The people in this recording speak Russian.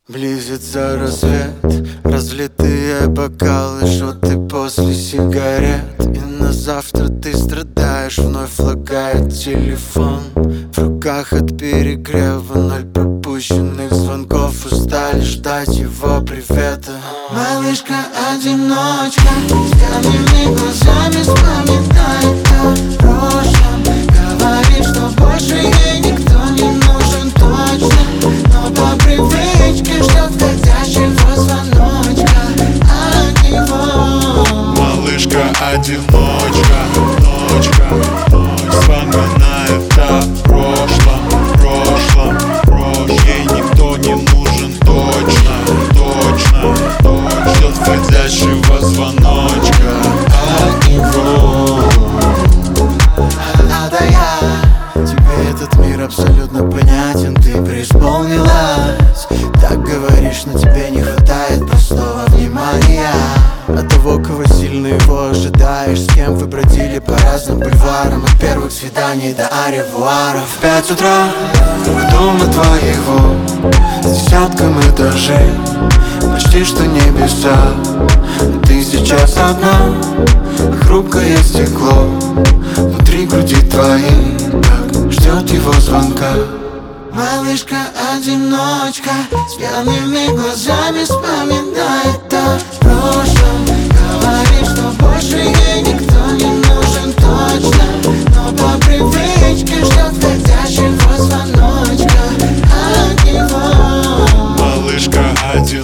Близится рассвет, разлитые бокалы, шоты после сигарет. И на завтра ты страдаешь, вновь лагает телефон. В руках от перегрева 0 пропущенных звонков. Устали ждать его привета. Малышка-одиночка с пьяными глазами вспоминает о прошлом. Говорит, что больше ей никто не нужен точно, но по привычке ждет входящего звоночка от него. Малышка-одиночка, ночка, вспоминает о прошлом. Ей никто не нужен точно, ждет входящего звоночка от него. Да я, тебе этот мир абсолютно понятен. Ты преисполнилась, так говоришь, но тебе не хватает простого внимания. От того, кого сильно его ожидаешь, с кем вы бродили по разным бульварам, от первых свиданий до аревуаров. В 5 утра у дома твоего с десятком этажей, почти что небеса. Ты сейчас одна, хрупкое стекло внутри груди твоей, так ждет его звонка. Малышка-одиночка с пьяными глазами вспоминает о прошлом. Говорит, что больше ей никто не нужен точно, но по привычке ждет входящего звоночка от него. Малышка-одиночка.